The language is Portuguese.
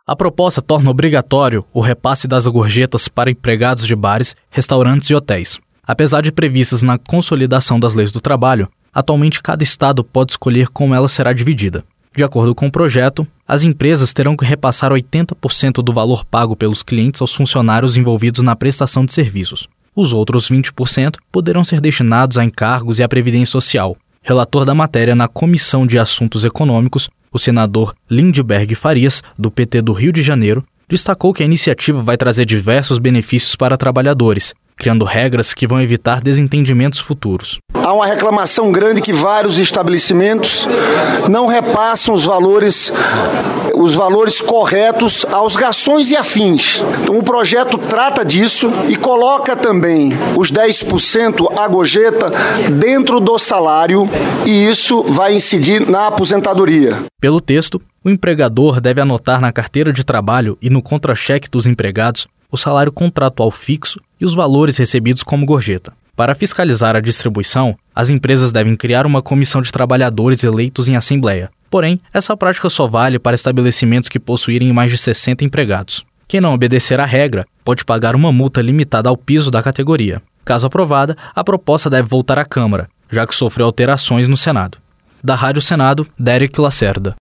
A proposta torna obrigatório o repasse das gorjetas para empregados de bares, restaurantes e hotéis. Apesar de previstas na consolidação das leis do trabalho, atualmente cada estado pode escolher como ela será dividida. De acordo com o projeto, as empresas terão que repassar 80% do valor pago pelos clientes aos funcionários envolvidos na prestação de serviços. Os outros 20% poderão ser destinados a encargos e à Previdência Social. Relator da matéria na Comissão de Assuntos Econômicos, o senador Lindbergh Farias, do PT do Rio de Janeiro, destacou que a iniciativa vai trazer diversos benefícios para trabalhadores, criando regras que vão evitar desentendimentos futuros. Há uma reclamação grande que vários estabelecimentos não repassam os valores corretos aos garçons e afins. Então o projeto trata disso e coloca também os 10% a gorjeta dentro do salário, e isso vai incidir na aposentadoria. Pelo texto, o empregador deve anotar na carteira de trabalho e no contra-cheque dos empregados o salário contratual fixo e os valores recebidos como gorjeta. Para fiscalizar a distribuição, as empresas devem criar uma comissão de trabalhadores eleitos em assembleia. Porém, essa prática só vale para estabelecimentos que possuírem mais de 60 empregados. Quem não obedecer à regra pode pagar uma multa limitada ao piso da categoria. Caso aprovada, a proposta deve voltar à Câmara, já que sofreu alterações no Senado. Da Rádio Senado, Derek Lacerda.